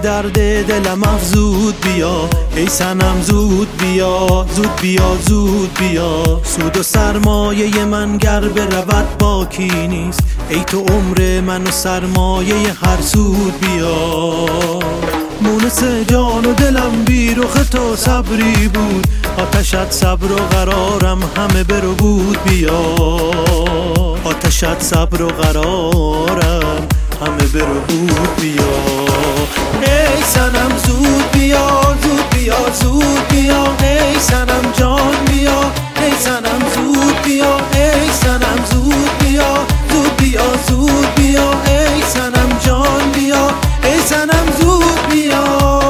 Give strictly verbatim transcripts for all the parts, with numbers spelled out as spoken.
درد دلم افزود بیا، ای صنم زود بیا، زود بیا زود بیا. سود و سرمایه من گر برود باکی نیست، ای تو عمر من و سرمایه هر سود بیا. مونس جان و دلم بی رخ تو صبری بود، آتشت صبر و قرارم همه برو بود بیا. آتشت صبر و قرارم همه برو بود بیا. ای صنم زود بیا، زود بیا زود بیا. ای صنم جان بیا، ای صنم زود بیا. ای صنم زود بیا، زود بیا زود بیا. ای صنم جان بیا، ای صنم زود بیا.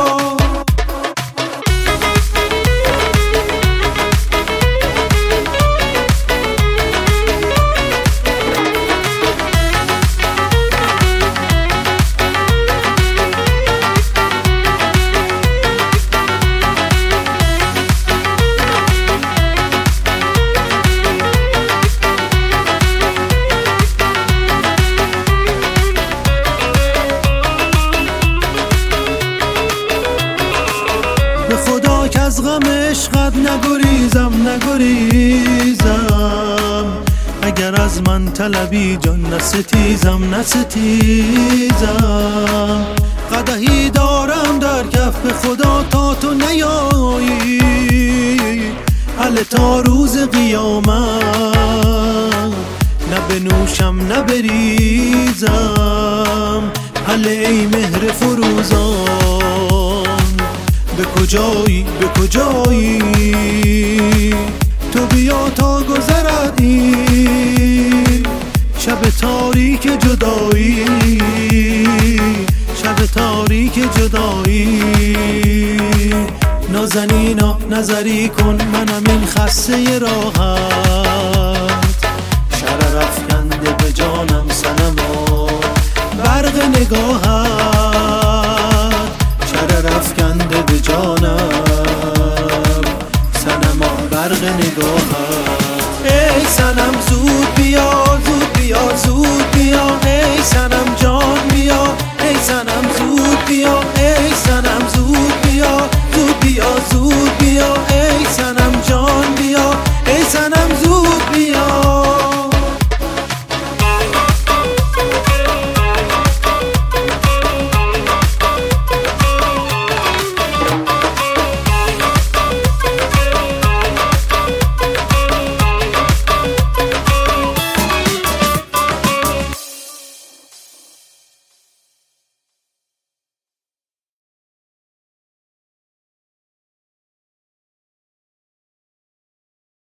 به خدا که از غم عشقت نگریزم نگریزم، اگر از من طلبی جان نستیزم نستیزم. قدحی دارم در کف به خدا تا تو نیایی، هله تا روز قیامت نه بنوشم نه بریزم. هله ای مهر فروزان به کجایی به کجایی، تو بیا تا گذرد این شب تاریک جدایی، شب تاریک جدایی. نازنینا نظری کن منم این خسته راحت، شرر افکنده به جانم صنما برق نگاهت، شرر افکنده به جانم صنما برق نگاهت. ای صنم زود بیا، زود بیا زود بیا. ای صنم جان بیا، ای صنم زود بیا. ای صنم زود بیا، زود بیا زود بیا.